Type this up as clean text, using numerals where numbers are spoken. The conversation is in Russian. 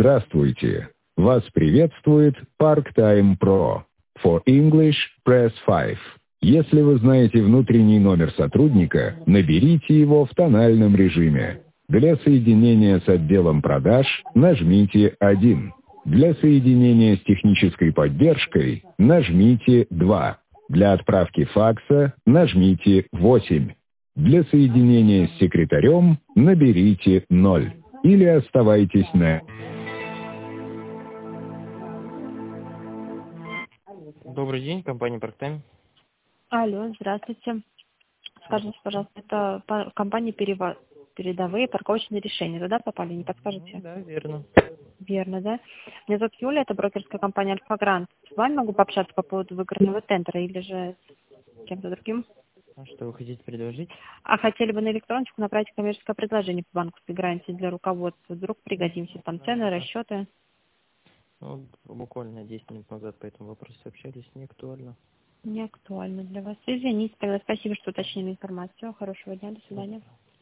Здравствуйте! Вас приветствует ParkTime Pro. For English, press 5. Если вы знаете внутренний номер сотрудника, наберите его в тональном режиме. Для соединения с отделом продаж нажмите 1. Для соединения с технической поддержкой нажмите 2. Для отправки факса нажмите 8. Для соединения с секретарем наберите 0. Или оставайтесь на... Добрый день, компания ParkTime. Алло, здравствуйте. Скажите, пожалуйста, это компания передовые парковочные решения. Туда попали, не подскажете? Да, верно. Верно, да? Меня зовут Юля, это брокерская компания Альфа-Грант. С вами могу пообщаться по поводу выигранного тендера или же с кем-то другим? А что вы хотите предложить? А хотели бы на электроночку направить коммерческое предложение по банковской гарантии для руководства. Вдруг пригодимся. Там цены, расчеты. Ну, буквально 10 минут назад по этому вопросу общались, не актуально. Не актуально для вас. Извините, тогда спасибо, что уточнили информацию. Хорошего дня, до свидания.